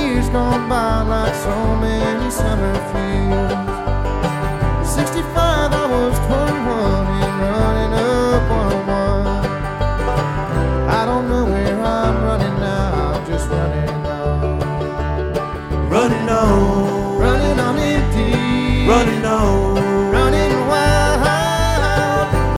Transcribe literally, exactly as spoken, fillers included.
years gone by like so many summer fields. Sixty-five, I was twenty-one.